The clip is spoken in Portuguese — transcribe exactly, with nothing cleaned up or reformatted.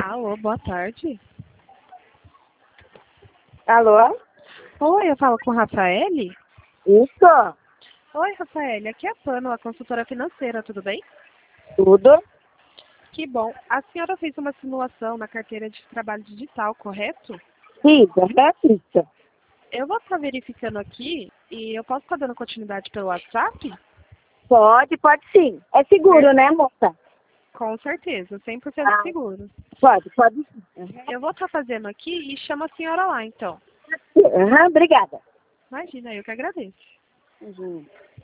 Alô, boa tarde. Alô? Oi, eu falo com a Rafaele? Isso? Oi, Rafaele, aqui é a Pano, a consultora financeira, tudo bem? Tudo? Que bom. A senhora fez uma simulação na carteira de trabalho digital, correto? Fica, repita. Eu vou estar verificando aqui e eu posso estar dando continuidade pelo WhatsApp? Pode, pode sim. É seguro, né, moça? Com certeza, cem por cento Ah, seguro. pode, pode sim. Eu vou estar fazendo aqui e chamo a senhora lá, então. Uhum, obrigada. Imagina, eu que agradeço. Uhum.